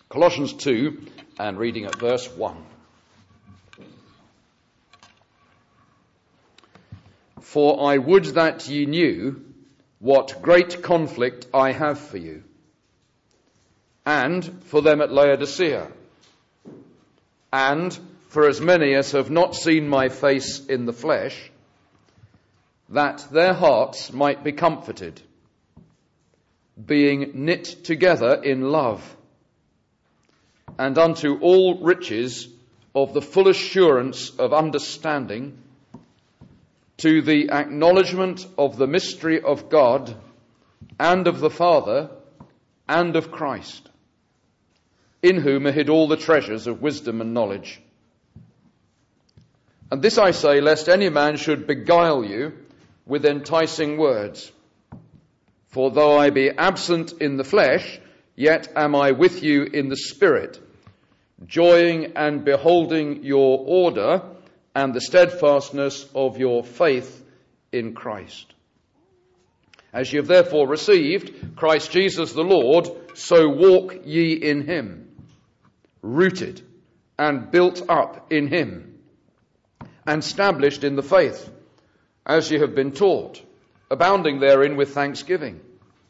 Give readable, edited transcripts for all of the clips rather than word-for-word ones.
Colossians 2, and reading at verse 1. For I would that ye knew what great conflict I have for you, and for them at Laodicea, and for as many as have not seen my face in the flesh, that their hearts might be comforted, being knit together in love, and unto all riches of the full assurance of understanding, to the acknowledgement of the mystery of God, and of the Father, and of Christ, in whom are hid all the treasures of wisdom and knowledge. And this I say, lest any man should beguile you with enticing words. For though I be absent in the flesh, yet am I with you in the Spirit, joying and beholding your order and the steadfastness of your faith in Christ. As ye have therefore received Christ Jesus the Lord, so walk ye in him, rooted and built up in him, and established in the faith, as ye have been taught, abounding therein with thanksgiving.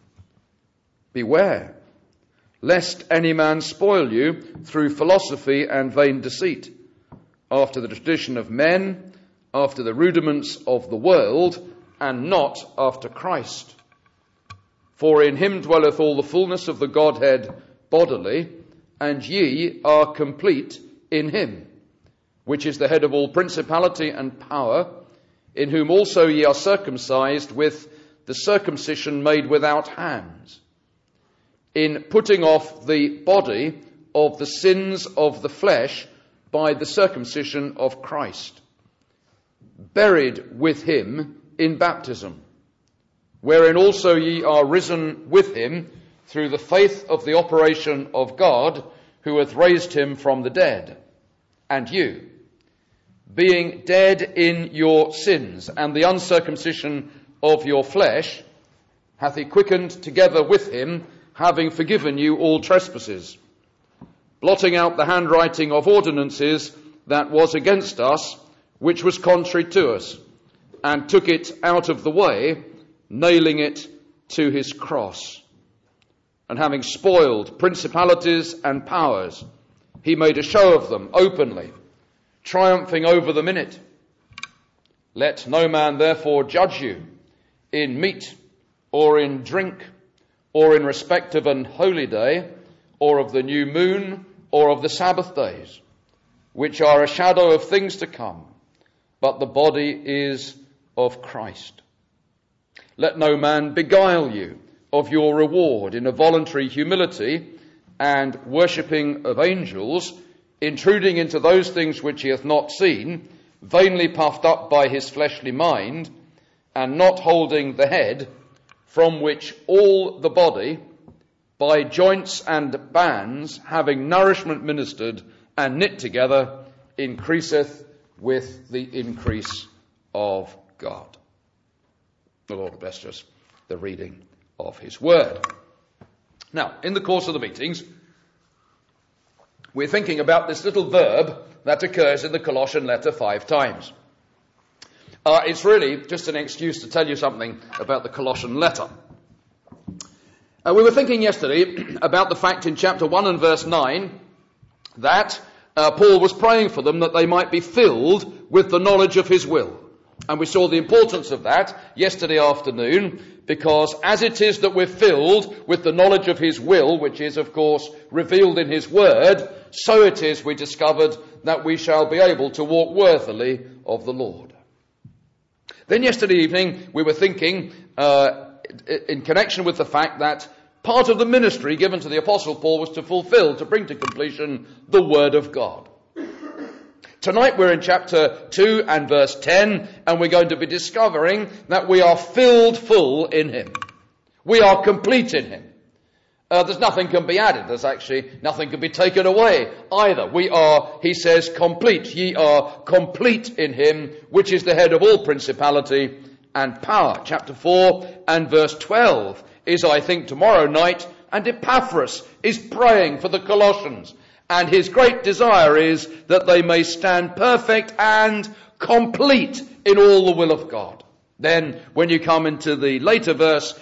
Beware, lest any man spoil you through philosophy and vain deceit, after the tradition of men, after the rudiments of the world, and not after Christ. For in him dwelleth all the fullness of the Godhead bodily, and ye are complete in him, which is the head of all principality and power, in whom also ye are circumcised with the circumcision made without hands, in putting off the body of the sins of the flesh by the circumcision of Christ, buried with him in baptism, wherein also ye are risen with him through the faith of the operation of God, who hath raised him from the dead. And you, being dead in your sins and the uncircumcision of your flesh, hath he quickened together with him, having forgiven you all trespasses, blotting out the handwriting of ordinances that was against us, which was contrary to us, and took it out of the way, nailing it to his cross. And having spoiled principalities and powers, he made a show of them openly, triumphing over them in it. Let no man therefore judge you in meat or in drink, or in respect of an holy day, or of the new moon, or of the Sabbath days, which are a shadow of things to come, but the body is of Christ. Let no man beguile you of your reward in a voluntary humility and worshipping of angels, intruding into those things which he hath not seen, vainly puffed up by his fleshly mind, and not holding the head, from which all the body, by joints and bands, having nourishment ministered and knit together, increaseth with the increase of God. The Lord bless us the reading of his word. Now, in the course of the meetings, we're thinking about this little verb that occurs in the Colossian letter 5 times. It's really just an excuse to tell you something about the Colossian letter. We were thinking yesterday about the fact in chapter 1 and verse 9 that Paul was praying for them that they might be filled with the knowledge of his will. And we saw the importance of that yesterday afternoon, because as it is that we're filled with the knowledge of his will, which is, of course, revealed in his word, so it is, we discovered, that we shall be able to walk worthily of the Lord. Then yesterday evening, we were thinking in connection with the fact that part of the ministry given to the Apostle Paul was to fulfill, to bring to completion, the Word of God. Tonight we're in chapter 2 and verse 10, and we're going to be discovering that we are filled full in him. We are complete in him. There's nothing can be added. There's actually nothing can be taken away either. We are, he says, complete. Ye are complete in him, which is the head of all principality and power. Chapter 4 and verse 12 is, I think, tomorrow night and Epaphras is praying for the Colossians. And his great desire is that they may stand perfect and complete in all the will of God. Then, when you come into the later verse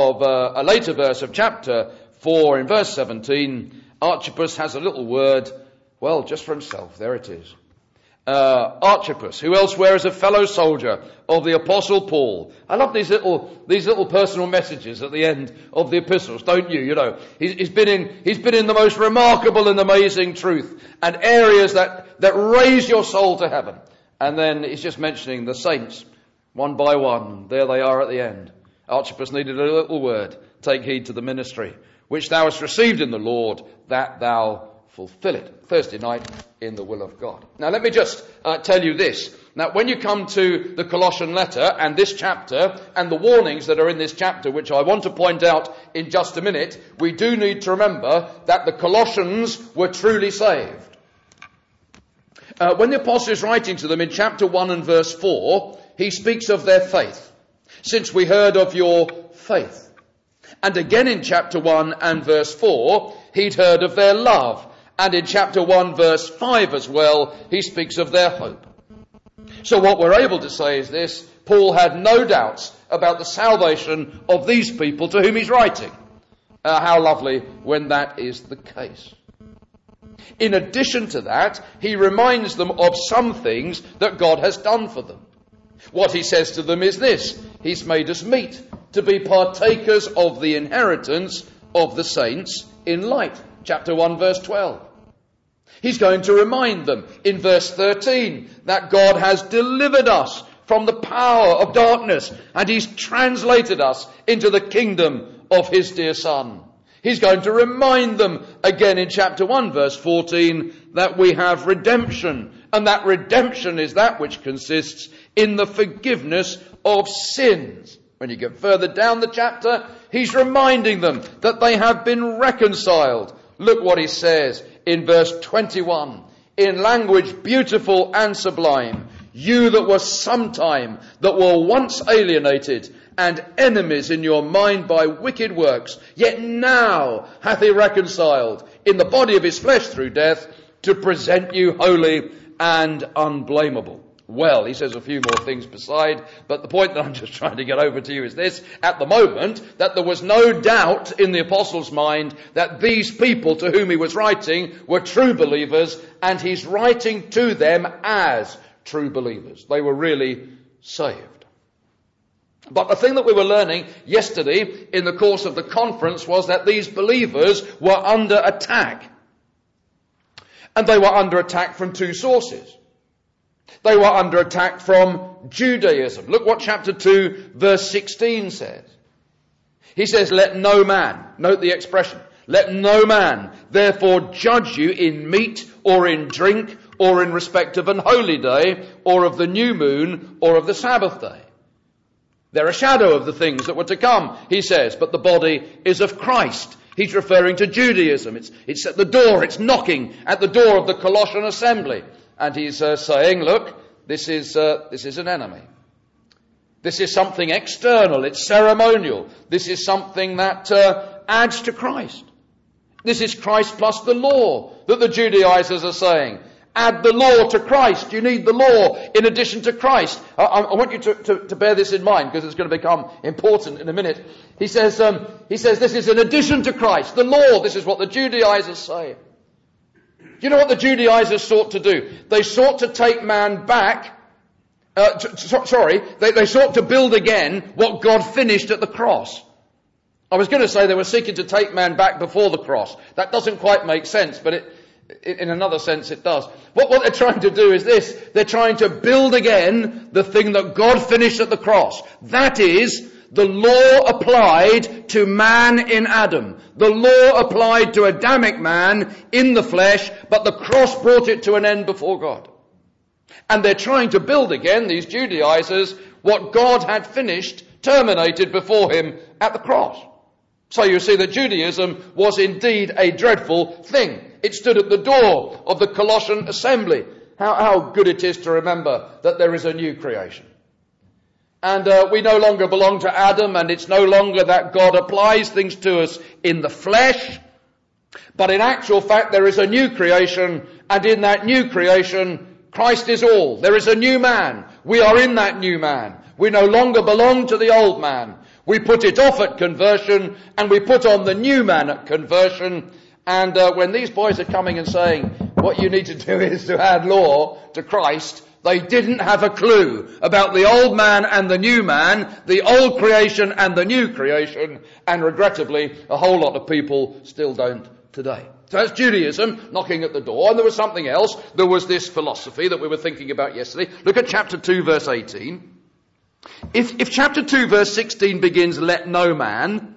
of chapter 4 in verse 17, Archippus has a little word, well, just for himself. There it is. Archippus, who elsewhere is a fellow soldier of the Apostle Paul. I love these little personal messages at the end of the epistles, don't you? You know, he's been in the most remarkable and amazing truth and areas that raise your soul to heaven. And then he's just mentioning the saints one by one. There they are at the end. Archippus needed a little word. Take heed to the ministry which thou hast received in the Lord, that thou fulfill it. Thursday night in the will of God. Now let me just tell you this. Now when you come to the Colossian letter and this chapter and the warnings that are in this chapter, which I want to point out in just a minute, we do need to remember that the Colossians were truly saved. When the apostle is writing to them in chapter 1 and verse 4, he speaks of their faith. Since we heard of your faith. And again in chapter 1 and verse 4, he'd heard of their love. And in chapter 1 verse 5 as well, he speaks of their hope. So what we're able to say is this: Paul had no doubts about the salvation of these people to whom he's writing. How lovely when that is the case. In addition to that, he reminds them of some things that God has done for them. What he says to them is this: he's made us meet to be partakers of the inheritance of the saints in light. Chapter 1 verse 12. He's going to remind them in verse 13 that God has delivered us from the power of darkness and he's translated us into the kingdom of his dear Son. He's going to remind them again in chapter 1 verse 14 that we have redemption, and that redemption is that which consists in the forgiveness of sins. When you get further down the chapter, he's reminding them that they have been reconciled. Look what he says in verse 21. In language beautiful and sublime, you that were sometime, that were once alienated and enemies in your mind by wicked works, yet now hath he reconciled in the body of his flesh through death, to present you holy and unblameable. Well, he says a few more things beside, but the point that I'm just trying to get over to you is this: at the moment, that there was no doubt in the apostle's mind that these people to whom he was writing were true believers, and he's writing to them as true believers. They were really saved. But the thing that we were learning yesterday in the course of the conference was that these believers were under attack. And they were under attack from two sources. They were under attack from Judaism. Look what chapter 2 verse 16 says. He says, let no man, note the expression, let no man therefore judge you in meat or in drink or in respect of an holy day or of the new moon or of the Sabbath day. They're a shadow of the things that were to come, he says, but the body is of Christ. He's referring to Judaism. It's at the door, it's knocking at the door of the Colossian assembly. And he's saying, look, this is an enemy. This is something external. It's ceremonial. This is something that adds to Christ. This is Christ plus the law that the Judaizers are saying. Add the law to Christ. You need the law in addition to Christ. I want you to bear this in mind because it's going to become important in a minute. He says this is in addition to Christ. The law, this is what the Judaizers say. Do you know what the Judaizers sought to do? They sought to take man back. They sought to build again what God finished at the cross. I was going to say they were seeking to take man back before the cross. That doesn't quite make sense, but in another sense it does. What they're trying to do is this. They're trying to build again the thing that God finished at the cross. That is, the law applied to man in Adam. The law applied to Adamic man in the flesh, but the cross brought it to an end before God. And they're trying to build again, these Judaizers, what God had finished, terminated before him at the cross. So you see that Judaism was indeed a dreadful thing. It stood at the door of the Colossian assembly. How good it is to remember that there is a new creation. And we no longer belong to Adam, and it's no longer that God applies things to us in the flesh. But in actual fact, there is a new creation, and in that new creation, Christ is all. There is a new man. We are in that new man. We no longer belong to the old man. We put it off at conversion, and we put on the new man at conversion. And when these boys are coming and saying, what you need to do is to add law to Christ, they didn't have a clue about the old man and the new man, the old creation and the new creation, and regrettably, a whole lot of people still don't today. So that's Judaism knocking at the door. And there was something else. There was this philosophy that we were thinking about yesterday. Look at chapter 2, verse 18. If chapter 2, verse 16 begins, let no man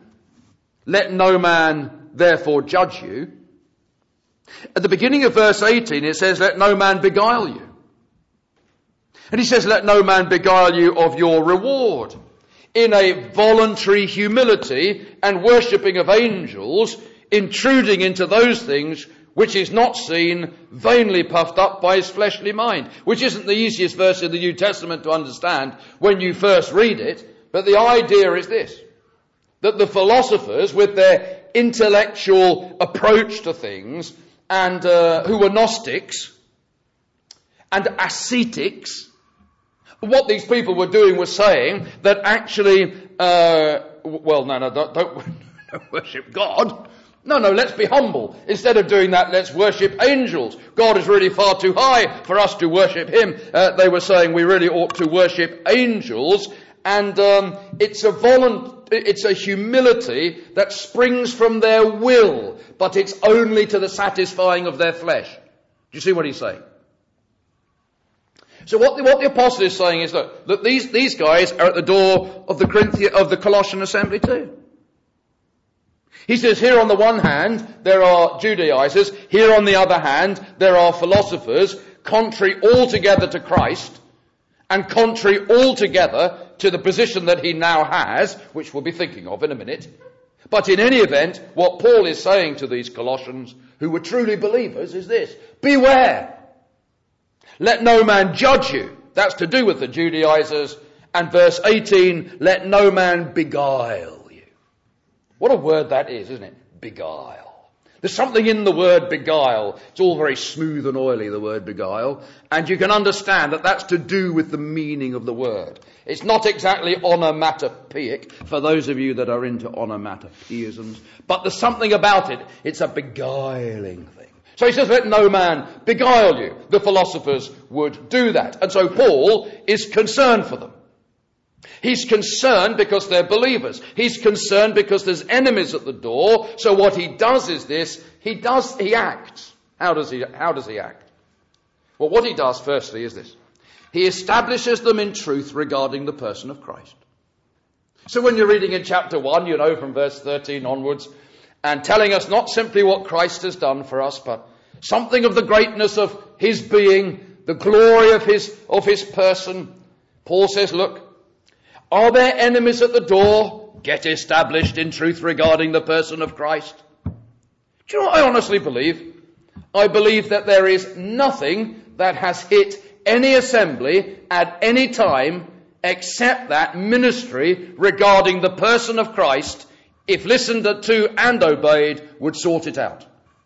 therefore judge you. At the beginning of verse 18 it says, let no man beguile you. And he says, let no man beguile you of your reward. In a voluntary humility and worshipping of angels, intruding into those things which is not seen, vainly puffed up by his fleshly mind. Which isn't the easiest verse in the New Testament to understand when you first read it. But the idea is this, that the philosophers, with their intellectual approach to things, and who were Gnostics and ascetics, what these people were doing was saying that actually, don't worship God. No, let's be humble. Instead of doing that, let's worship angels. God is really far too high for us to worship him. They were saying we really ought to worship angels. And it's a humility that springs from their will, but it's only to the satisfying of their flesh. Do you see what he's saying? So what the apostle is saying is that these guys are at the door of the Colossian assembly too. He says here on the one hand there are Judaizers, here on the other hand there are philosophers, contrary altogether to Christ, and contrary altogether to the position that he now has, which we'll be thinking of in a minute. But in any event, what Paul is saying to these Colossians, who were truly believers, is this: beware! Let no man judge you. That's to do with the Judaizers. And verse 18, let no man beguile you. What a word that is, isn't it? Beguile. There's something in the word beguile. It's all very smooth and oily, the word beguile. And you can understand that that's to do with the meaning of the word. It's not exactly onomatopoeic, for those of you that are into onomatopoeisms. But there's something about it. It's a beguiling thing. So he says, let no man beguile you. The philosophers would do that. And so Paul is concerned for them. He's concerned because they're believers. He's concerned because there's enemies at the door. So what he does is this: he acts. How does he act? Well, what he does firstly is this: he establishes them in truth regarding the person of Christ. So when you're reading in chapter 1, you know, from verse 13 onwards, and telling us not simply what Christ has done for us, but something of the greatness of his being, the glory of his person, Paul says, look, are there enemies at the door? Get established in truth regarding the person of Christ. Do you know what I honestly believe? I believe that there is nothing that has hit any assembly at any time except that ministry regarding the person of Christ, if listened to and obeyed, would sort it out.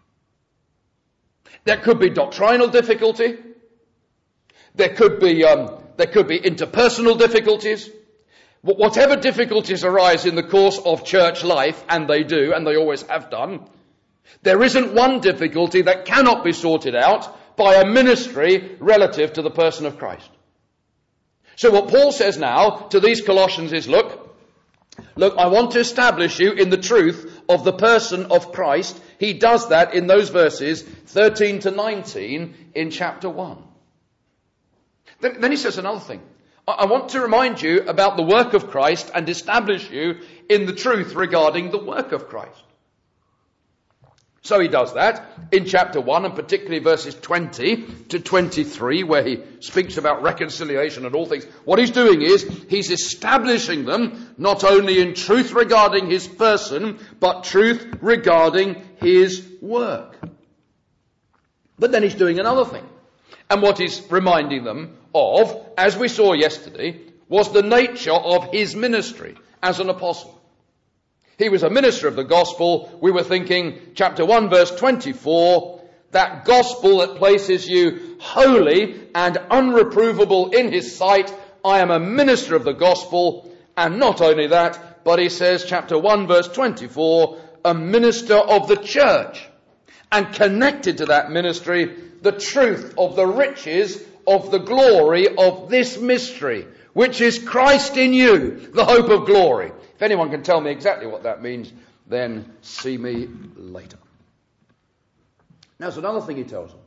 There could be doctrinal difficulty. There could be interpersonal difficulties. Whatever difficulties arise in the course of church life, and they do, and they always have done, there isn't one difficulty that cannot be sorted out by a ministry relative to the person of Christ. So what Paul says now to these Colossians is, look, I want to establish you in the truth of the person of Christ. He does that in those verses 13 to 19 in chapter 1. Then he says another thing. I want to remind you about the work of Christ and establish you in the truth regarding the work of Christ. So he does that in chapter 1, and particularly verses 20 to 23, where he speaks about reconciliation and all things. What he's doing is he's establishing them not only in truth regarding his person, but truth regarding his work. But then he's doing another thing. And what he's reminding them of, as we saw yesterday, was the nature of his ministry as an apostle. He was a minister of the gospel. We were thinking, chapter 1, verse 24, that gospel that places you holy and unreprovable in his sight. I am a minister of the gospel. And not only that, but he says, chapter 1, verse 24, a minister of the church. And connected to that ministry, the truth of the riches of the glory of this mystery, which is Christ in you, the hope of glory. If anyone can tell me exactly what that means, then see me later. Now, there's another thing he tells them.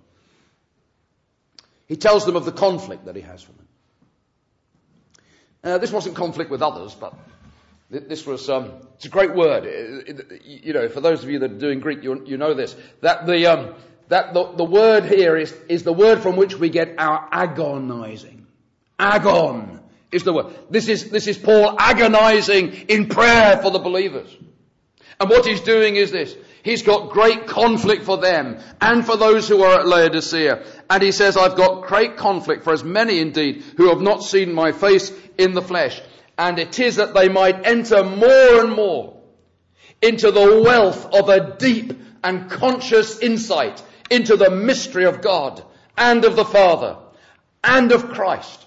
He tells them of the conflict that he has for them. This wasn't conflict with others, but this was, it's a great word. For those of you that are doing Greek, you know this. That the word here is the word from which we get our agonizing. Agon is the word. This is Paul agonizing in prayer for the believers. And what he's doing is this. He's got great conflict for them and for those who are at Laodicea. And he says, I've got great conflict for as many indeed who have not seen my face in the flesh. And it is that they might enter more and more into the wealth of a deep and conscious insight into the mystery of God and of the Father and of Christ.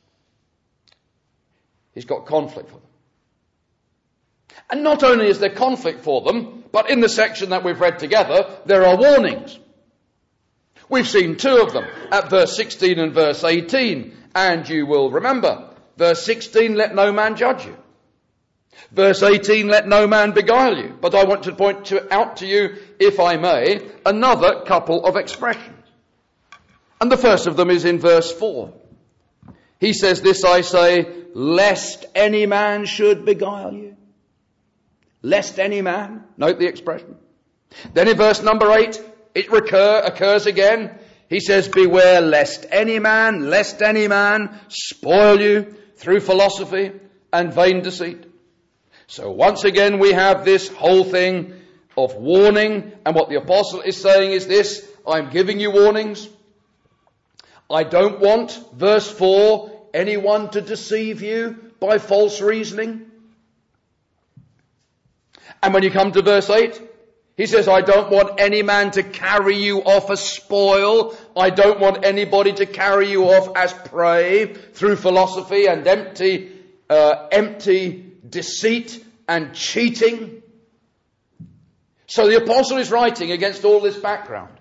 He's got conflict for them. And not only is there conflict for them, but in the section that we've read together, there are warnings. We've seen two of them at verse 16 and verse 18. And you will remember, verse 16, let no man judge you. Verse 18, let no man beguile you. But I want to point out to you, if I may, another couple of expressions. And the first of them is in verse 4. He says, this I say, lest any man should beguile you. Lest any man. Note the expression. Then in verse number 8, it occurs again. He says, beware lest any man spoil you through philosophy and vain deceit. So once again we have this whole thing of warning, and what the apostle is saying is this, I'm giving you warnings. I don't want, verse 4, anyone to deceive you by false reasoning. And when you come to verse 8, he says, I don't want any man to carry you off as spoil. I don't want anybody to carry you off as prey through philosophy and empty deceit and cheating. So the apostle is writing against all this background.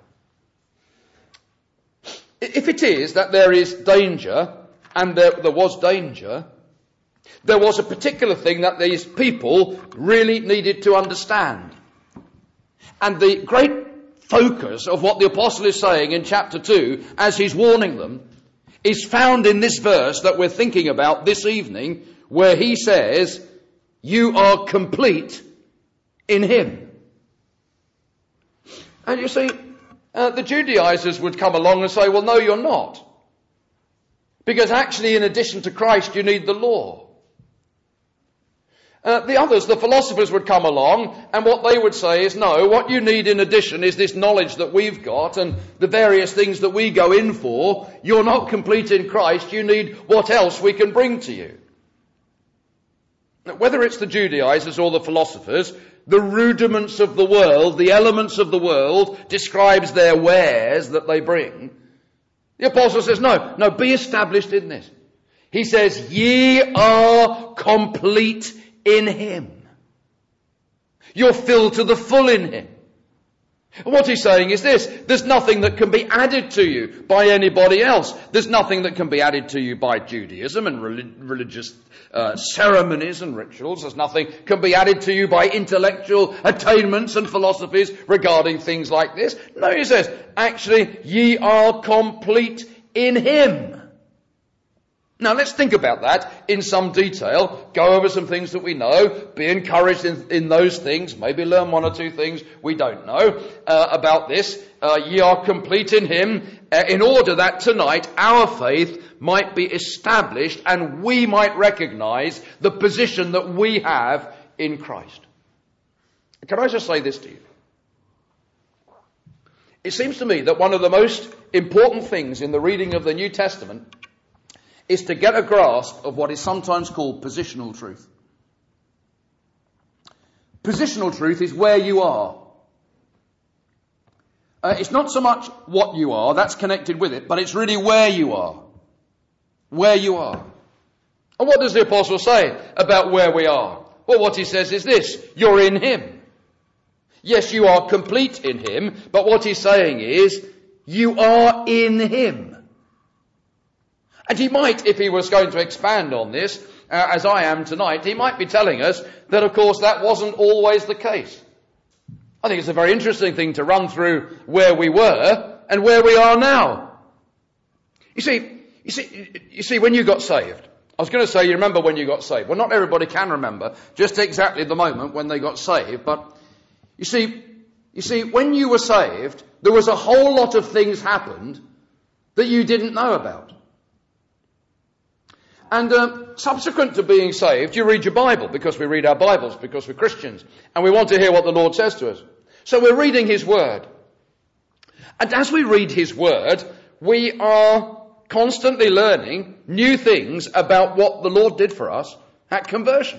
If it is that there is danger, and there was danger, there was a particular thing that these people really needed to understand. And the great focus of what the apostle is saying in chapter 2, as he's warning them, is found in this verse that we're thinking about this evening, where he says, you are complete in him. And you see, the Judaizers would come along and say, well, no, you're not. Because actually, in addition to Christ, you need the law. The others, the philosophers, would come along, and what they would say is, no, what you need in addition is this knowledge that we've got and the various things that we go in for. You're not complete in Christ, you need what else we can bring to you. Now, whether it's the Judaizers or the philosophers, the rudiments of the world, the elements of the world, describes their wares that they bring. The apostle says, no, be established in this. He says, ye are complete in him. You're filled to the full in him. And what he's saying is this, there's nothing that can be added to you by anybody else. There's nothing that can be added to you by Judaism and religious ceremonies and rituals. There's nothing can be added to you by intellectual attainments and philosophies regarding things like this. No, he says, actually, ye are complete in him. Now let's think about that in some detail, go over some things that we know, be encouraged in those things, maybe learn one or two things we don't know about this. Ye are complete in him, in order that tonight our faith might be established and we might recognize the position that we have in Christ. Can I just say this to you? It seems to me that one of the most important things in the reading of the New Testament is to get a grasp of what is sometimes called positional truth. Positional truth is where you are. It's not so much what you are, that's connected with it, but it's really where you are. Where you are. And what does the apostle say about where we are? Well, what he says is this: you're in him. Yes, you are complete in him, but what he's saying is, you are in him. And he might, if he was going to expand on this, as I am tonight, he might be telling us that, of course, that wasn't always the case. I think it's a very interesting thing to run through where we were and where we are now. You see, when you got saved, I was going to say, you remember when you got saved. Well, not everybody can remember just exactly the moment when they got saved, but you see, when you were saved, there was a whole lot of things happened that you didn't know about. And subsequent to being saved, you read your Bible, because we read our Bibles, because we're Christians, and we want to hear what the Lord says to us. So we're reading his word. And as we read his word, we are constantly learning new things about what the Lord did for us at conversion.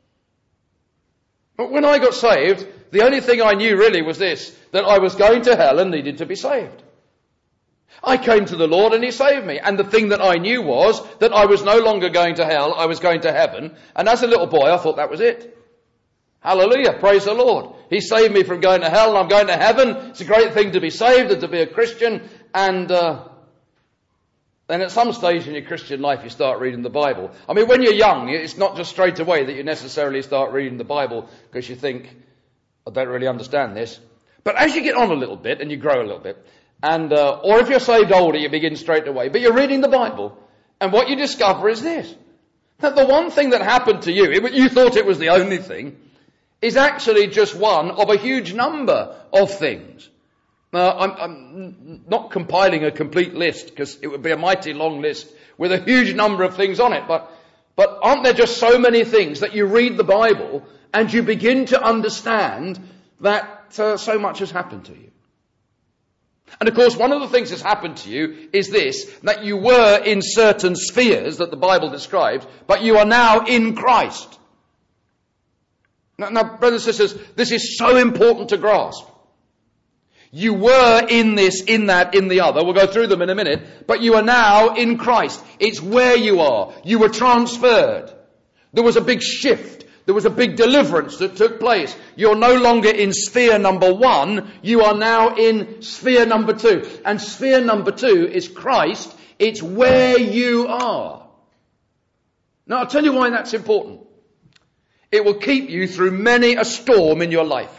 But when I got saved, the only thing I knew really was this: that I was going to hell and needed to be saved. I came to the Lord and he saved me. And the thing that I knew was that I was no longer going to hell, I was going to heaven. And as a little boy, I thought that was it. Hallelujah, praise the Lord. He saved me from going to hell and I'm going to heaven. It's a great thing to be saved and to be a Christian. And then at some stage in your Christian life, you start reading the Bible. I mean, when you're young, it's not just straight away that you necessarily start reading the Bible because you think, I don't really understand this. But as you get on a little bit and you grow a little bit, and or if you're saved older, you begin straight away. But you're reading the Bible, and what you discover is this: that the one thing that happened to you, you thought it was the only thing, is actually just one of a huge number of things. Now, I'm not compiling a complete list, because it would be a mighty long list with a huge number of things on it. But aren't there just so many things that you read the Bible and you begin to understand that so much has happened to you? And of course, one of the things that's happened to you is this: that you were in certain spheres that the Bible describes, but you are now in Christ. Now, brothers and sisters, this is so important to grasp. You were in this, in that, in the other. We'll go through them in a minute. But you are now in Christ. It's where you are. You were transferred. There was a big shift. There was a big deliverance that took place. You're no longer in sphere number 1. You are now in sphere number 2. And sphere number 2 is Christ. It's where you are. Now, I'll tell you why that's important. It will keep you through many a storm in your life.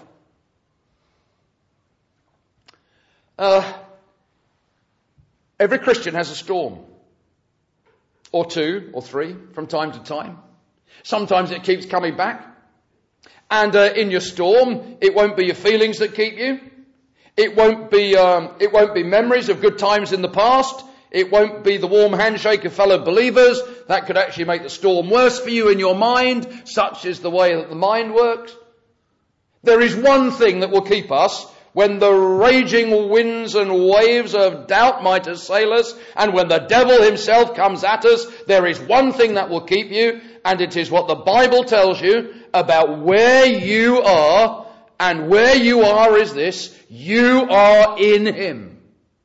Every Christian has a storm. Or 2 or 3 from time to time. Sometimes it keeps coming back. And in your storm, it won't be your feelings that keep you. It won't be memories of good times in the past. It won't be the warm handshake of fellow believers. That could actually make the storm worse for you in your mind. Such is the way that the mind works. There is one thing that will keep us when the raging winds and waves of doubt might assail us, and when the devil himself comes at us. There is one thing that will keep you, and it is what the Bible tells you about where you are. And where you are is this: you are in him.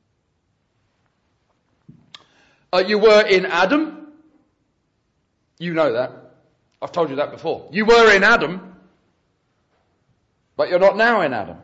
You were in Adam. You know that. I've told you that before. You were in Adam, but you're not now in Adam.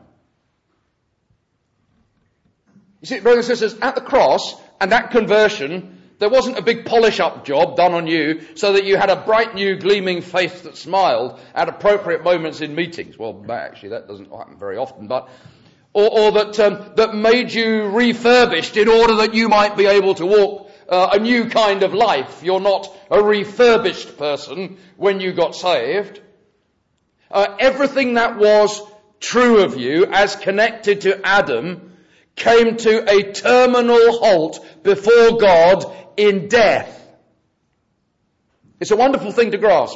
You see, brothers and sisters, at the cross and that conversion, there wasn't a big polish-up job done on you so that you had a bright new gleaming face that smiled at appropriate moments in meetings. Well, actually, that doesn't happen very often, but or that made you refurbished in order that you might be able to walk a new kind of life. You're not a refurbished person when you got saved. Everything that was true of you as connected to Adam came to a terminal halt before God in death. It's a wonderful thing to grasp.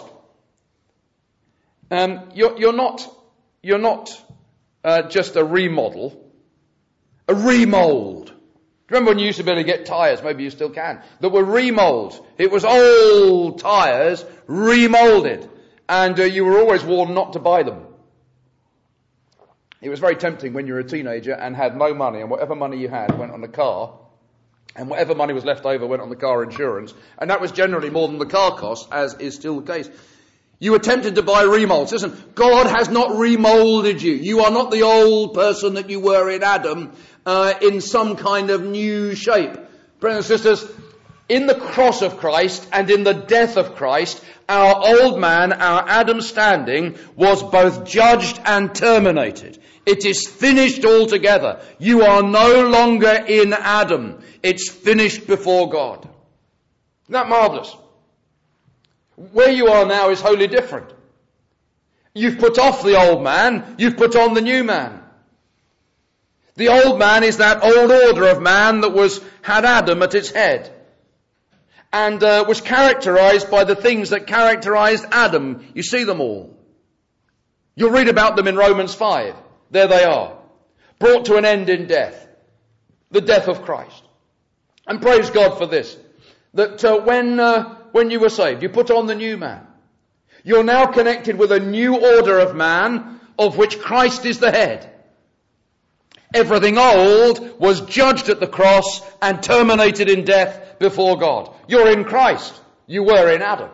You're not just a remodel, a remold. Remember when you used to be able to get tyres, maybe you still can, that were remolded. It was old tyres remolded, and you were always warned not to buy them. It was very tempting when you were a teenager and had no money, and whatever money you had went on the car, and whatever money was left over went on the car insurance, and that was generally more than the car cost, as is still the case. You were tempted to buy remolds. Listen, God has not remolded you. You are not the old person that you were in Adam, in some kind of new shape. Brothers and sisters, in the cross of Christ and in the death of Christ, our old man, our Adam standing, was both judged and terminated. It is finished altogether. You are no longer in Adam. It's finished before God. Isn't that marvellous? Where you are now is wholly different. You've put off the old man, you've put on the new man. The old man is that old order of man that had Adam at its head, and was characterized by the things that characterized Adam. You see them all. You'll read about them in Romans 5. There they are. Brought to an end in death. The death of Christ. And praise God for this. That when you were saved, you put on the new man. You're now connected with a new order of man, of which Christ is the head. Everything old was judged at the cross and terminated in death before God. You're in Christ. You were in Adam.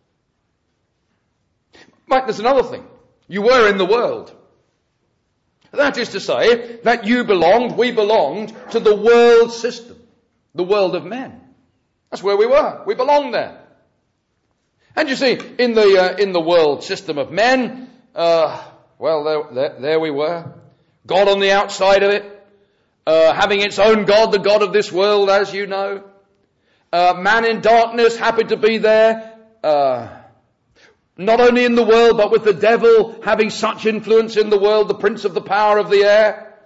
Mike, there's another thing. You were in the world. That is to say that we belonged to the world system, the world of men. That's where we were. We belonged there. And you see, in the world system of men, there we were. God on the outside of it, having its own God, the God of this world, as you know. Man in darkness happened to be there, not only in the world, but with the devil having such influence in the world, the prince of the power of the air.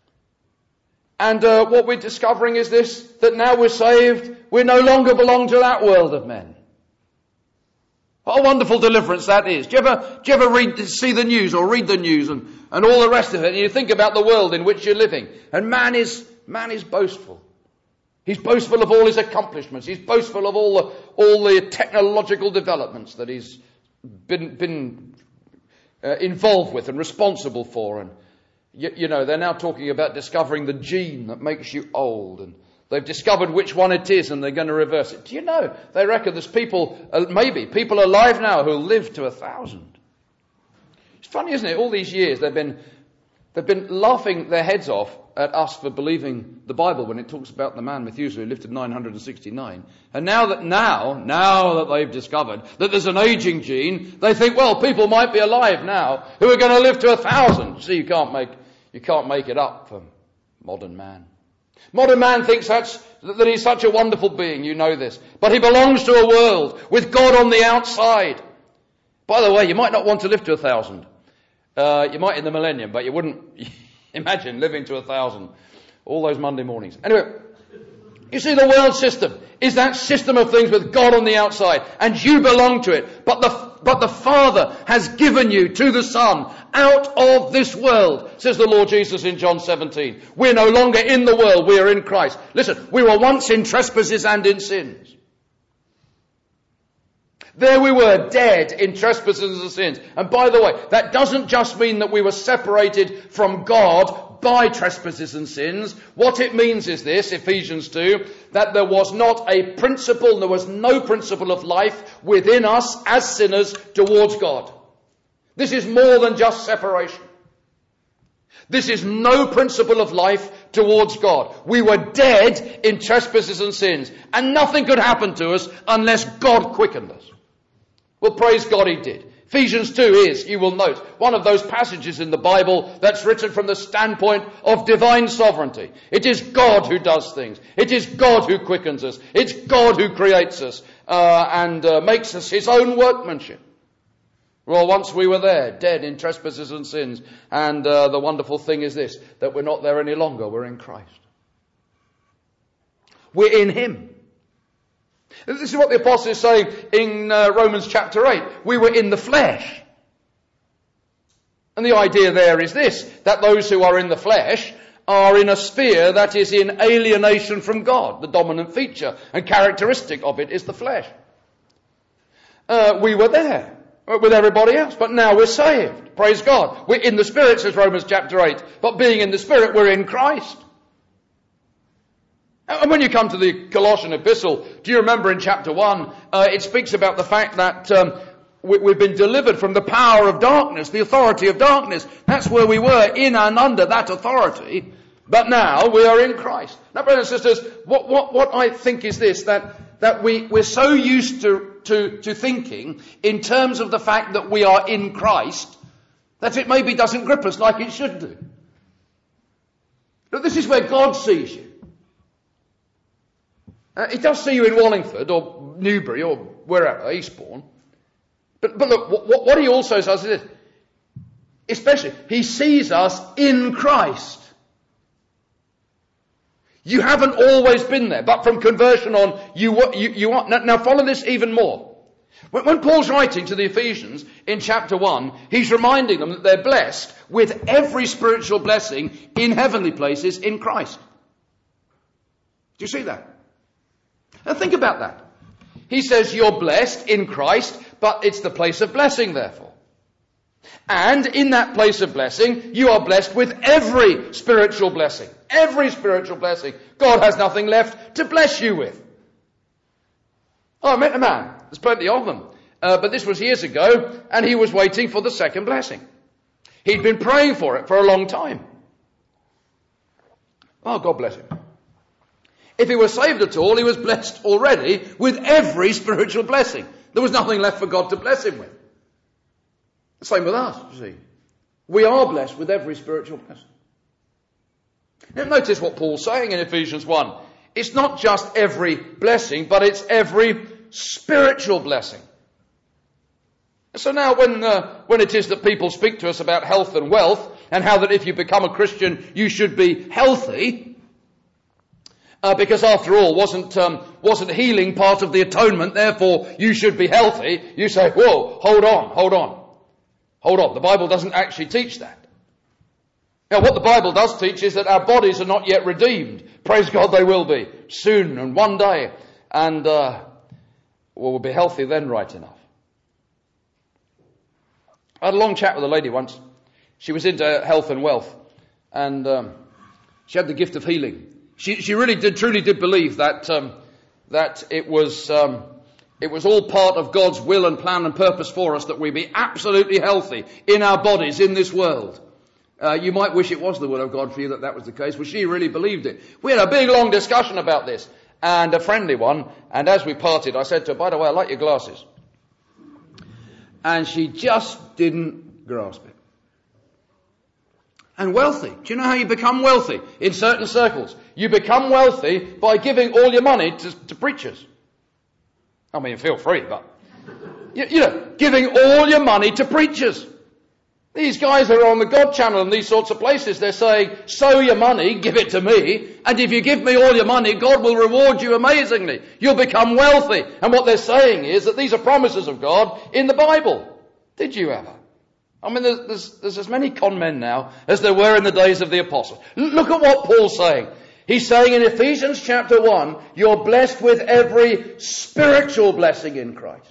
And what we're discovering is this, that now we're saved, we no longer belong to that world of men. What a wonderful deliverance that is. Do you ever see the news or read the news and all the rest of it, and you think about the world in which you're living? And man is boastful. He's boastful of all his accomplishments. He's boastful of all the technological developments that he's been involved with and responsible for. And you know, they're now talking about discovering the gene that makes you old, and they've discovered which one it is, and they're going to reverse it. Do you know, they reckon there's people alive now who'll live to 1,000. It's funny, isn't it? All these years they've been laughing their heads off at us for believing the Bible when it talks about the man Methuselah who lived to 969. And now that they've discovered that there's an aging gene, they think, well, people might be alive now who are going to live to 1,000. See, you can't make it up for modern man. Modern man thinks that he's such a wonderful being, you know this. But he belongs to a world with God on the outside. By the way, you might not want to live to 1,000. You might in the millennium, but you wouldn't imagine living to 1,000 all those Monday mornings. Anyway, you see, the world system is that system of things with God on the outside, and you belong to it. But the Father has given you to the Son out of this world, says the Lord Jesus in John 17. We're no longer in the world, we are in Christ. Listen, we were once in trespasses and in sins. There we were, dead in trespasses and sins. And by the way, that doesn't just mean that we were separated from God by trespasses and sins. What it means is this, Ephesians 2, that there was not a principle, there was no principle of life within us as sinners towards God. This is more than just separation. This is no principle of life towards God. We were dead in trespasses and sins, and nothing could happen to us unless God quickened us. Well, praise God, he did. Ephesians 2 is, you will note, one of those passages in the Bible that's written from the standpoint of divine sovereignty. It is God who does things. It is God who quickens us. It's God who creates us and makes us his own workmanship. Well, once we were there, dead in trespasses and sins. And the wonderful thing is this, that we're not there any longer. We're in Christ. We're in him. This is what the apostle is saying in Romans chapter 8. We were in the flesh. And the idea there is this, that those who are in the flesh are in a sphere that is in alienation from God. The dominant feature and characteristic of it is the flesh. We were there with everybody else, but now we're saved. Praise God. We're in the Spirit, says Romans chapter 8. But being in the Spirit, we're in Christ. And when you come to the Colossian epistle, do you remember in chapter 1, it speaks about the fact that we've been delivered from the power of darkness, the authority of darkness. That's where we were, in and under that authority. But now we are in Christ. Now, brothers and sisters, what I think is this, that we're so used to thinking in terms of the fact that we are in Christ, that it maybe doesn't grip us like it should do. But this is where God sees you. He does see you in Wallingford or Newbury or wherever, Eastbourne. But look, what he also says is this, especially, he sees us in Christ. You haven't always been there, but from conversion on, you are. Now follow this even more. When Paul's writing to the Ephesians in chapter 1, he's reminding them that they're blessed with every spiritual blessing in heavenly places in Christ. Do you see that? Now think about that. He says you're blessed in Christ, but it's the place of blessing therefore. And in that place of blessing, you are blessed with every spiritual blessing. Every spiritual blessing. God has nothing left to bless you with. Oh, I met a man. There's plenty of them. But this was years ago, and he was waiting for the second blessing. He'd been praying for it for a long time. Oh, God bless him. If he was saved at all, he was blessed already with every spiritual blessing. There was nothing left for God to bless him with. The same with us, you see. We are blessed with every spiritual blessing. Now notice what Paul's saying in Ephesians 1. It's not just every blessing, but it's every spiritual blessing. So now when it is that people speak to us about health and wealth, and how that if you become a Christian, you should be healthy, because after all, wasn't healing part of the atonement, therefore you should be healthy, you say, whoa, hold on. The Bible doesn't actually teach that. Now what the Bible does teach is that our bodies are not yet redeemed. Praise God, they will be soon and one day. And we'll be healthy then, right enough. I had a long chat with a lady once. She was into health and wealth. And she had the gift of healing. She really truly did believe that it was all part of God's will and plan and purpose for us that we be absolutely healthy in our bodies in this world. You might wish it was the will of God for you that was the case, but she really believed it. We had a big long discussion about this, and a friendly one, and as we parted I said to her, by the way, I like your glasses. And she just didn't grasp it. And wealthy. Do you know how you become wealthy? In certain circles. You become wealthy by giving all your money to preachers. I mean, feel free, but, giving all your money to preachers. These guys are on the God channel and these sorts of places. They're saying, sow your money, give it to me, and if you give me all your money, God will reward you amazingly. You'll become wealthy. And what they're saying is that these are promises of God in the Bible. Did you ever? I mean, there's as many con men now as there were in the days of the apostles. Look at what Paul's saying. He's saying in Ephesians chapter 1, you're blessed with every spiritual blessing in Christ.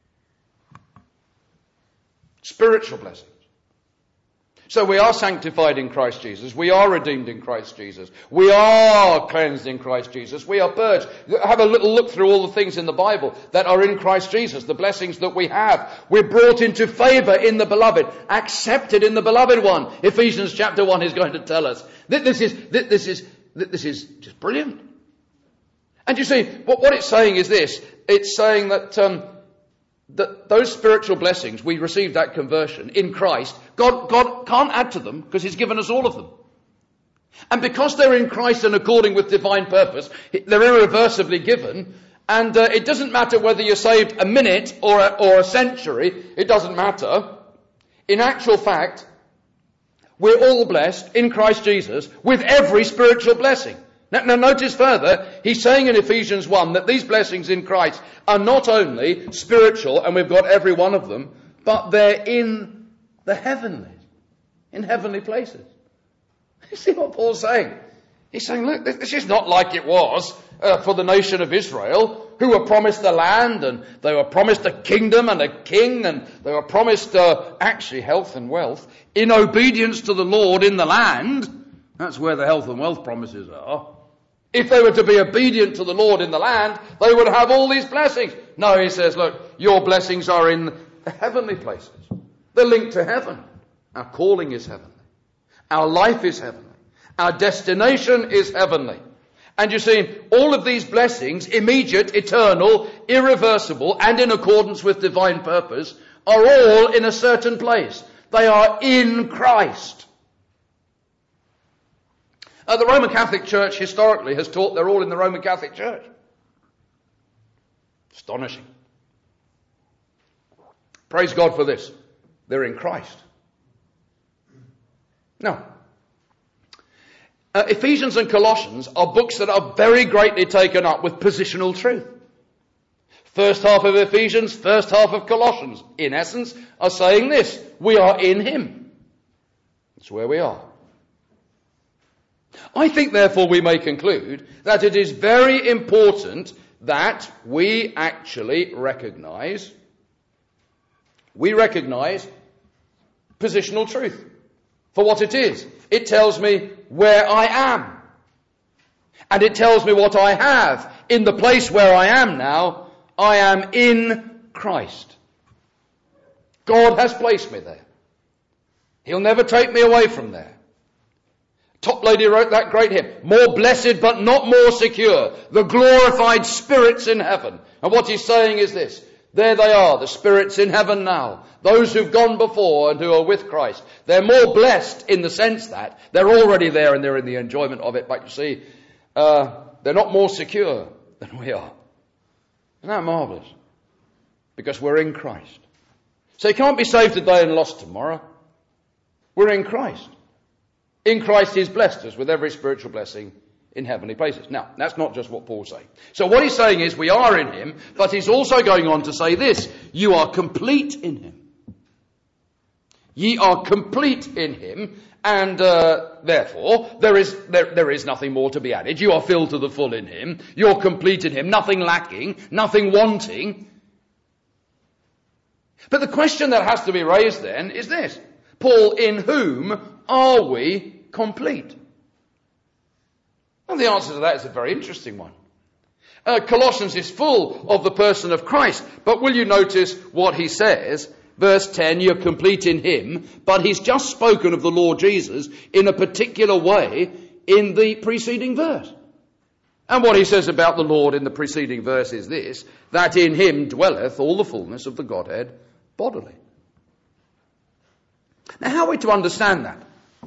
Spiritual blessings. So we are sanctified in Christ Jesus. We are redeemed in Christ Jesus. We are cleansed in Christ Jesus. We are purged. Have a little look through all the things in the Bible that are in Christ Jesus, the blessings that we have. We're brought into favour in the beloved, accepted in the beloved one. Ephesians chapter 1 is going to tell us. This is just brilliant. And you see, what it's saying is this. It's saying that those spiritual blessings, we received at conversion in Christ, God can't add to them because he's given us all of them. And because they're in Christ and according with divine purpose, they're irreversibly given. And it doesn't matter whether you're saved a minute or a century. It doesn't matter. In actual fact, we're all blessed in Christ Jesus with every spiritual blessing. Now notice further, he's saying in Ephesians 1 that these blessings in Christ are not only spiritual, and we've got every one of them, but they're in the heavenlies, in heavenly places. You see what Paul's saying? He's saying, look, this is not like it was for the nation of Israel, who were promised the land, and they were promised a kingdom and a king, and they were promised actually health and wealth in obedience to the Lord in the land. That's where the health and wealth promises are. If they were to be obedient to the Lord in the land, they would have all these blessings. No, he says, look, your blessings are in the heavenly places. They're linked to heaven. Our calling is heavenly. Our life is heavenly. Our destination is heavenly. And you see, all of these blessings, immediate, eternal, irreversible, and in accordance with divine purpose, are all in a certain place. They are in Christ. The Roman Catholic Church historically has taught they're all in the Roman Catholic Church. Astonishing. Praise God for this. They're in Christ. Now, Ephesians and Colossians are books that are very greatly taken up with positional truth. First half of Ephesians, first half of Colossians, in essence, are saying this: we are in him. That's where we are. I think, therefore, we may conclude that it is very important that we actually recognize positional truth for what it is. It tells me where I am. And it tells me what I have. In the place where I am now, I am in Christ. God has placed me there. He'll never take me away from there. Toplady wrote that great hymn, more blessed but not more secure, the glorified spirits in heaven. And what he's saying is this: there they are, the spirits in heaven now, those who've gone before and who are with Christ. They're more blessed in the sense that they're already there and they're in the enjoyment of it. But you see, they're not more secure than we are. Isn't that marvellous? Because we're in Christ. So you can't be saved today and lost tomorrow. We're in Christ. In Christ he's blessed us with every spiritual blessing in heavenly places. Now, that's not just what Paul's saying. So what he's saying is we are in him, but he's also going on to say this: you are complete in him. Ye are complete in him, and therefore there is nothing more to be added. You are filled to the full in him. You're complete in him, nothing lacking, nothing wanting. But the question that has to be raised then is this: Paul, in whom are we complete? And the answer to that is a very interesting one. Colossians is full of the person of Christ, but will you notice what he says? Verse 10, you're complete in him, but he's just spoken of the Lord Jesus in a particular way in the preceding verse. And what he says about the Lord in the preceding verse is this: that in him dwelleth all the fullness of the Godhead bodily. Now, how are we to understand that?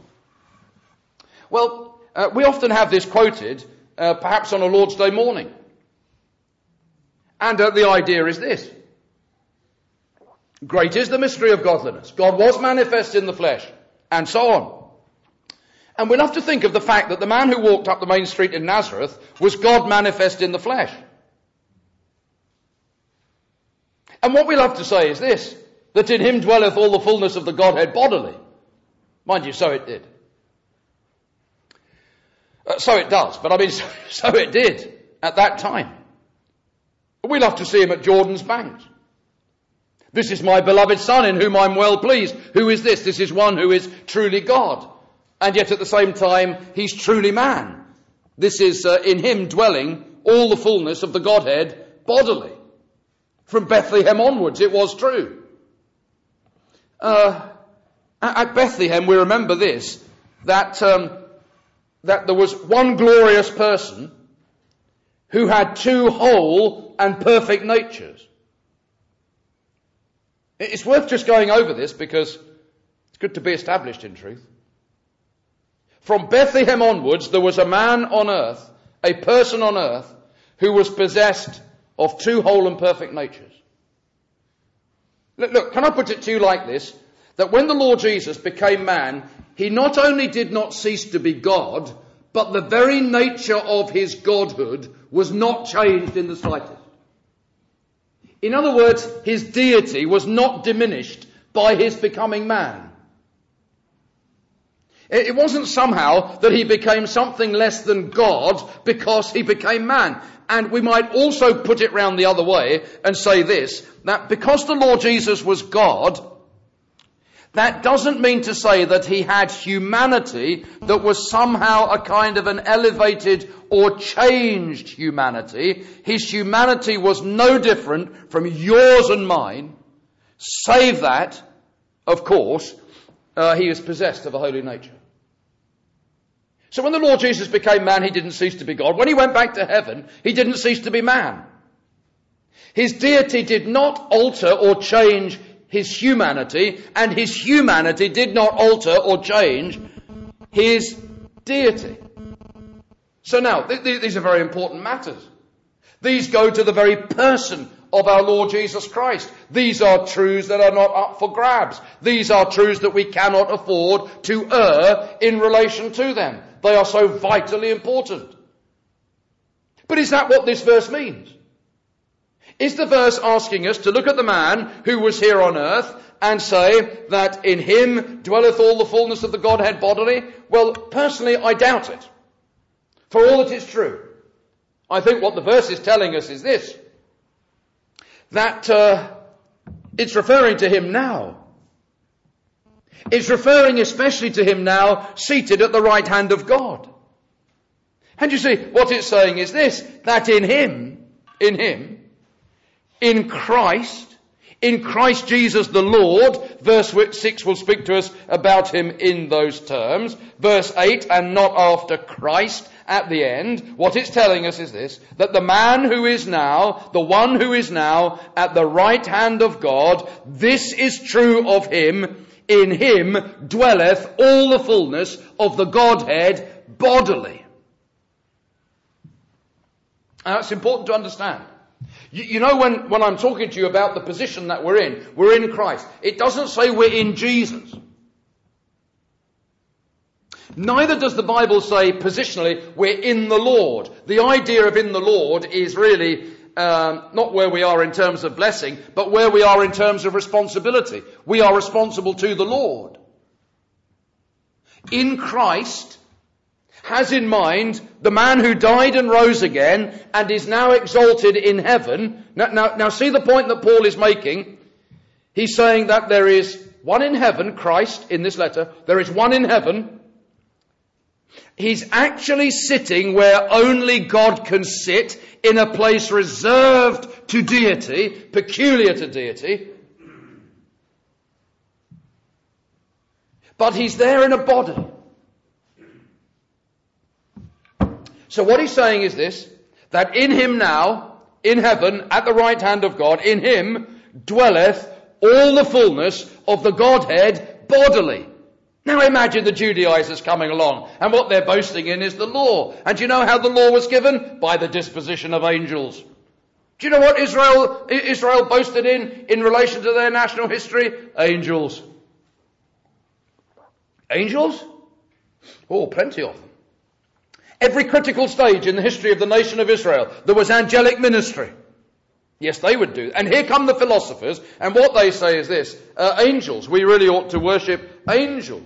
Well, we often have this quoted, perhaps on a Lord's Day morning. And the idea is this: great is the mystery of godliness. God was manifest in the flesh, and so on. And we'll have to think of the fact that the man who walked up the main street in Nazareth was God manifest in the flesh. And what we'll have to say is this: that in him dwelleth all the fullness of the Godhead bodily. Mind you, so it did. So it does, but I mean, so it did at that time. We'll have to see him at Jordan's banks. This is my beloved Son in whom I'm well pleased. Who is this? This is one who is truly God. And yet at the same time, he's truly man. This is in him dwelling all the fullness of the Godhead bodily. From Bethlehem onwards, it was true. At Bethlehem, we remember this, that there was one glorious person who had two whole and perfect natures. It's worth just going over this because it's good to be established in truth. From Bethlehem onwards, there was a man on earth, a person on earth, who was possessed of two whole and perfect natures. Look, can I put it to you like this? That when the Lord Jesus became man, he not only did not cease to be God, but the very nature of his godhood was not changed in the slightest. In other words, his deity was not diminished by his becoming man. It wasn't somehow that he became something less than God because he became man. And we might also put it round the other way and say this, that because the Lord Jesus was God, that doesn't mean to say that he had humanity that was somehow a kind of an elevated or changed humanity. His humanity was no different from yours and mine, save that, of course, he is possessed of a holy nature. So when the Lord Jesus became man, he didn't cease to be God. When he went back to heaven, he didn't cease to be man. His deity did not alter or change his humanity, and his humanity did not alter or change his deity. So now, these are very important matters. These go to the very person of our Lord Jesus Christ. These are truths that are not up for grabs. These are truths that we cannot afford to err in relation to them. They are so vitally important. But is that what this verse means? Is the verse asking us to look at the man who was here on earth and say that in him dwelleth all the fullness of the Godhead bodily? Well, personally, I doubt it. For all that is true. I think what the verse is telling us is this, that it's referring to him now. It's referring especially to him now seated at the right hand of God. And you see, what it's saying is this, that in Christ Jesus the Lord, verse 6 will speak to us about him in those terms. Verse 8, and not after Christ at the end. What it's telling us is this, that the man who is now, the one who is now at the right hand of God, this is true of him. In him dwelleth all the fullness of the Godhead bodily. And that's important to understand. You know, when I'm talking to you about the position that we're in Christ. It doesn't say we're in Jesus. Neither does the Bible say positionally we're in the Lord. The idea of in the Lord is really not where we are in terms of blessing, but where we are in terms of responsibility. We are responsible to the Lord. In Christ has in mind the man who died and rose again and is now exalted in heaven. Now see the point that Paul is making. He's saying that there is one in heaven, Christ, in this letter. There is one in heaven. He's actually sitting where only God can sit, in a place reserved to deity, peculiar to deity. But he's there in a body. So what he's saying is this, that in him now, in heaven, at the right hand of God, in him dwelleth all the fullness of the Godhead bodily. Now imagine the Judaizers coming along, and what they're boasting in is the law. And do you know how the law was given? By the disposition of angels. Do you know what Israel boasted in relation to their national history? Angels. Angels? Oh, plenty of them. Every critical stage in the history of the nation of Israel, there was angelic ministry. Yes, they would do. And here come the philosophers, and what they say is this, angels, we really ought to worship angels.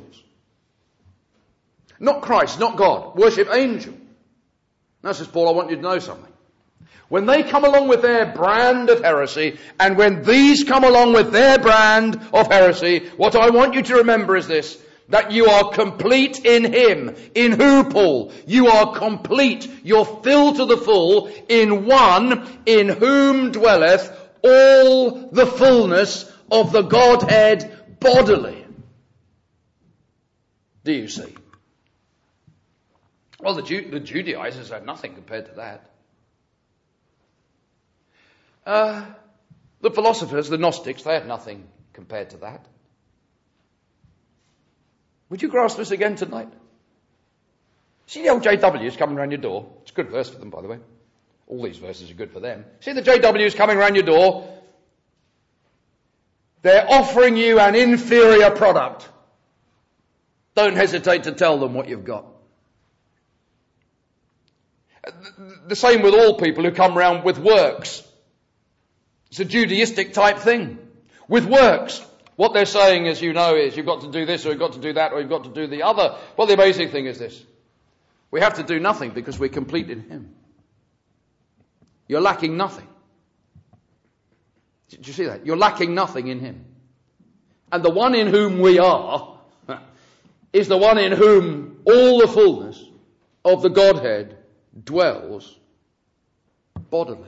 Not Christ, not God, worship angels. Now, says Paul, I want you to know something. When they come along with their brand of heresy, and when these come along with their brand of heresy, what I want you to remember is this, that you are complete in him. In who, Paul? You are complete. You're filled to the full in one in whom dwelleth all the fullness of the Godhead bodily. Do you see? Well, the Judaizers had nothing compared to that. The philosophers, the Gnostics, they had nothing compared to that. Would you grasp this again tonight? See the old JWs coming around your door? It's a good verse for them, by the way. All these verses are good for them. See the JWs coming around your door? They're offering you an inferior product. Don't hesitate to tell them what you've got. The same with all people who come around with works. It's a Judaistic type thing. With works. What they're saying, as you know, is you've got to do this, or you've got to do that, or you've got to do the other. Well, the amazing thing is this. We have to do nothing because we're complete in him. You're lacking nothing. Did you see that? You're lacking nothing in him. And the one in whom we are is the one in whom all the fullness of the Godhead dwells bodily.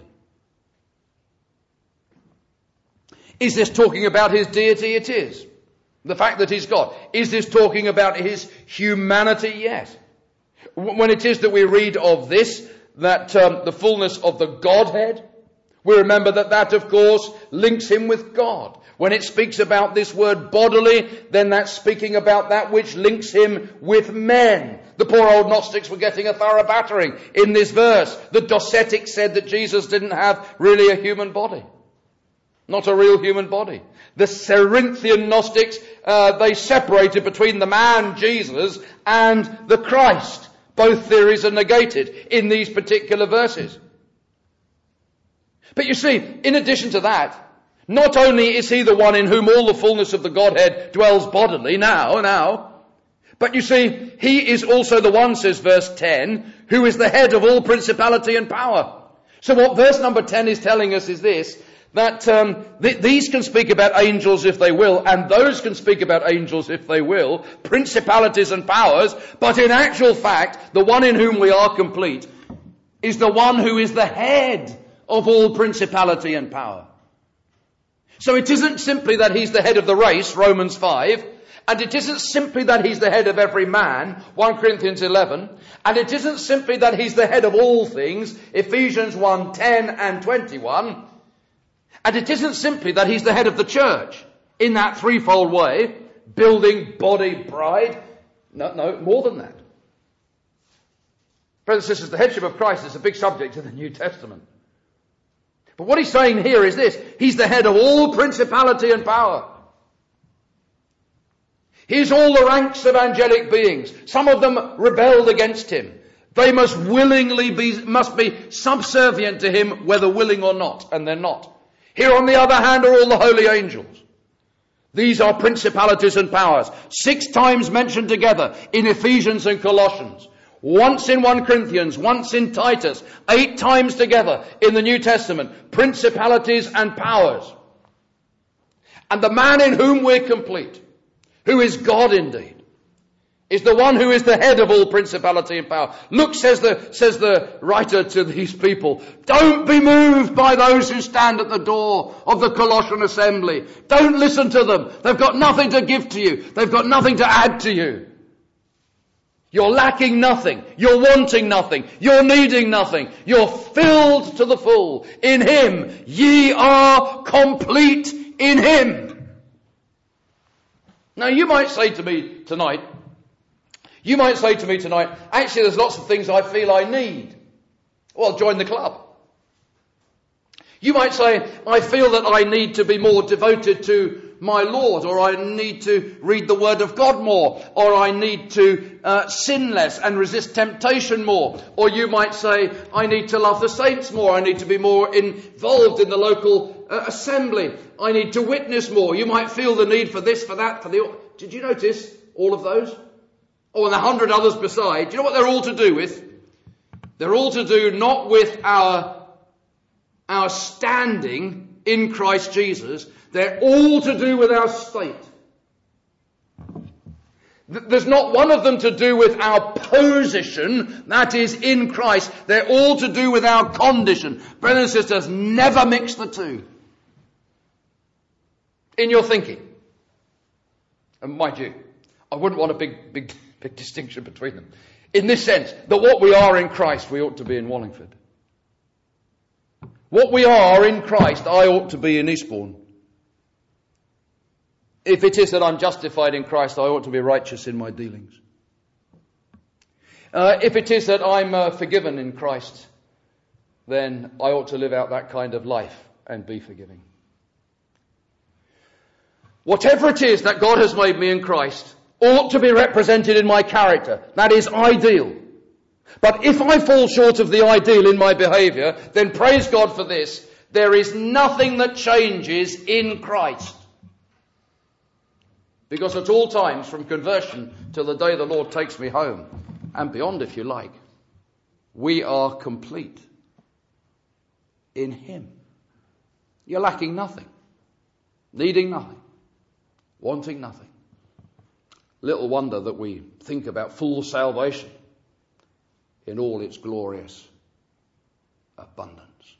Is this talking about his deity? It is. The fact that he's God. Is this talking about his humanity? Yes. When it is that we read of this, that the fullness of the Godhead, we remember that of course links him with God. When it speaks about this word bodily, then that's speaking about that which links him with men. The poor old Gnostics were getting a thorough battering in this verse. The Docetics said that Jesus didn't have really a human body. Not a real human body. The Cerinthian Gnostics, they separated between the man Jesus and the Christ. Both theories are negated in these particular verses. But you see, in addition to that, not only is he the one in whom all the fullness of the Godhead dwells bodily now, but you see, he is also the one, says verse 10, who is the head of all principality and power. So what verse number 10 is telling us is this, that these can speak about angels if they will, and those can speak about angels if they will, principalities and powers, but in actual fact, the one in whom we are complete is the one who is the head of all principality and power. So it isn't simply that he's the head of the race, Romans 5, and it isn't simply that he's the head of every man, 1 Corinthians 11, and it isn't simply that he's the head of all things, Ephesians 1, 10 and 21, and it isn't simply that he's the head of the church in that threefold way, building, body, bride. No, more than that. Brothers and sisters, the headship of Christ is a big subject in the New Testament. But what he's saying here is this. He's the head of all principality and power. He's all the ranks of angelic beings. Some of them rebelled against him. They must be subservient to him, whether willing or not, and they're not. Here on the other hand are all the holy angels. These are principalities and powers. 6 times mentioned together in Ephesians and Colossians. Once in 1 Corinthians, once in Titus. 8 times together in the New Testament. Principalities and powers. And the man in whom we're complete, who is God indeed, is the one who is the head of all principality and power. Look, says the writer to these people, don't be moved by those who stand at the door of the Colossian assembly. Don't listen to them. They've got nothing to give to you. They've got nothing to add to you. You're lacking nothing. You're wanting nothing. You're needing nothing. You're filled to the full. In him, ye are complete in him. Now you might say to me tonight, actually there's lots of things I feel I need. Well, join the club. You might say, I feel that I need to be more devoted to my Lord, or I need to read the Word of God more, or I need to sin less and resist temptation more. Or you might say, I need to love the saints more, I need to be more involved in the local assembly, I need to witness more. You might feel the need for this, for that, for the... Did you notice all of those? Oh, and 100 others beside. Do you know what they're all to do with? They're all to do not with our standing in Christ Jesus. They're all to do with our state. There's not one of them to do with our position, that is in Christ. They're all to do with our condition. Brothers and sisters, never mix the two in your thinking. And mind you, I wouldn't want a big distinction between them. In this sense, that what we are in Christ, we ought to be in Wallingford. What we are in Christ, I ought to be in Eastbourne. If it is that I'm justified in Christ, I ought to be righteous in my dealings. If it is that I'm forgiven in Christ, then I ought to live out that kind of life and be forgiving. Whatever it is that God has made me in Christ ought to be represented in my character. That is ideal. But if I fall short of the ideal in my behaviour, then praise God for this. There is nothing that changes in Christ. Because at all times, from conversion till the day the Lord takes me home, and beyond if you like, we are complete in him. You're lacking nothing, needing nothing, wanting nothing. Little wonder that we think about full salvation in all its glorious abundance.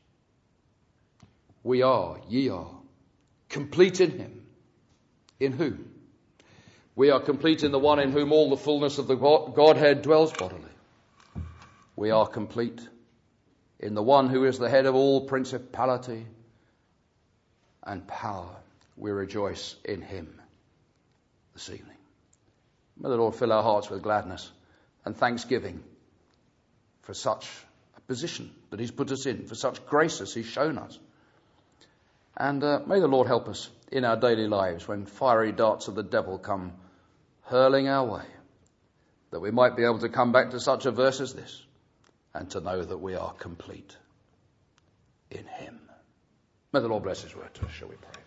We are, ye are, complete in him. In whom? We are complete in the one in whom all the fullness of the Godhead dwells bodily. We are complete in the one who is the head of all principality and power. We rejoice in him this evening. May the Lord fill our hearts with gladness and thanksgiving for such a position that he's put us in, for such grace as he's shown us. And may the Lord help us in our daily lives when fiery darts of the devil come hurling our way, that we might be able to come back to such a verse as this and to know that we are complete in him. May the Lord bless his word to us, shall we pray.